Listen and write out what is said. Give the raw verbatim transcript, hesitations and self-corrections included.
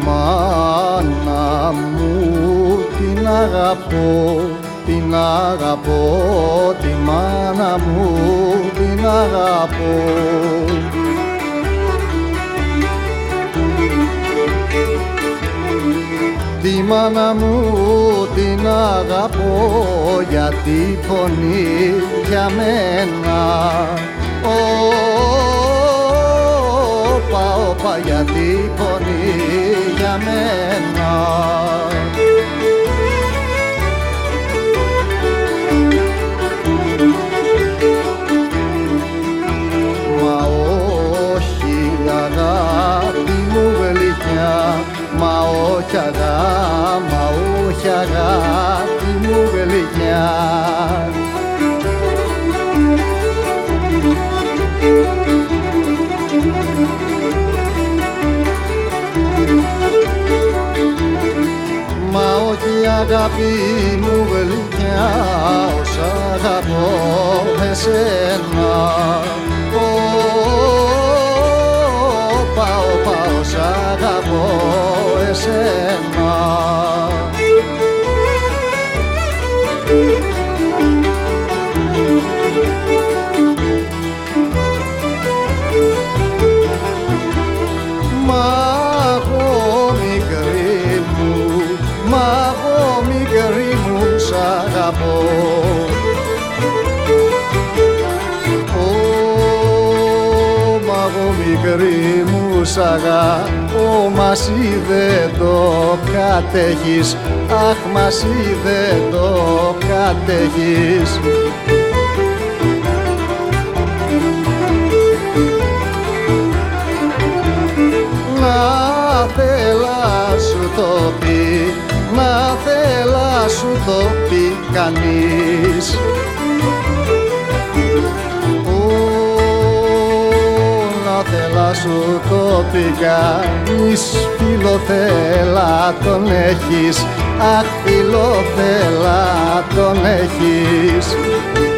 μάνα μου την αγαπώ, την αγαπώ, τη μάνα μου την αγαπώ. Τη μάνα μου την αγαπώ γιατί πονεί για μένα. Όπα, όπα, γιατί πονεί για μένα. Μα όχι αγάπη μου γλυκιά, μα όχι αγάπη, μα όχι αγάπη μου γλυκιά. Μα όχι αγάπη μου γλυκιά, όσα αγαπώ εσένα. Όπα, όπα, όσα αγαπώ εσένα. Μα εγώ μικρή μου, μα εγώ μικρή μου σ' αγαπώ. Μικρή μου σ' αγαπώ, μα εσύ δεν το κατέχεις, αχ, μα εσύ δεν το κατέχεις. Να θέλα σου το πει, να θέλα σου το πει κανείς. Θέλα σου το πει κανείς, φιλοθέλα τον έχεις, αχ, φιλοθέλα τον έχεις.